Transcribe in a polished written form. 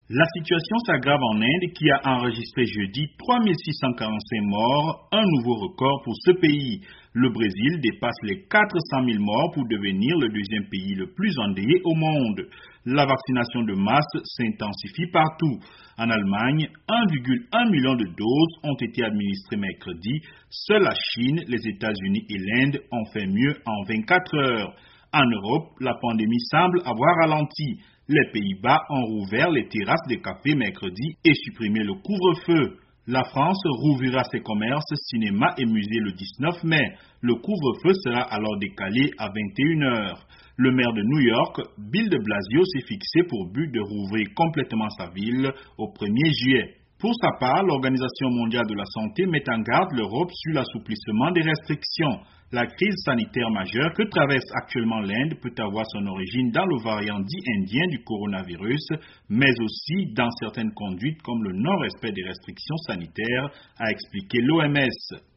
La situation s'aggrave en Inde qui a enregistré jeudi 3645 morts, un nouveau record pour ce pays. Le Brésil dépasse les 400 000 morts pour devenir le deuxième pays le plus endeuillé au monde. La vaccination de masse s'intensifie partout. En Allemagne, 1,1 million de doses ont été administrées mercredi. Seule la Chine, les États-Unis et l'Inde ont fait mieux en 24 heures. En Europe, la pandémie semble avoir ralenti. Les Pays-Bas ont rouvert les terrasses des cafés mercredi et supprimé le couvre-feu. La France rouvrira ses commerces, cinémas et musées le 19 mai. Le couvre-feu sera alors décalé à 21 heures. Le maire de New York, Bill de Blasio, s'est fixé pour but de rouvrir complètement sa ville au 1er juillet. Pour sa part, l'Organisation mondiale de la santé met en garde l'Europe sur l'assouplissement des restrictions. La crise sanitaire majeure que traverse actuellement l'Inde peut avoir son origine dans le variant dit indien du coronavirus, mais aussi dans certaines conduites comme le non-respect des restrictions sanitaires, a expliqué l'OMS.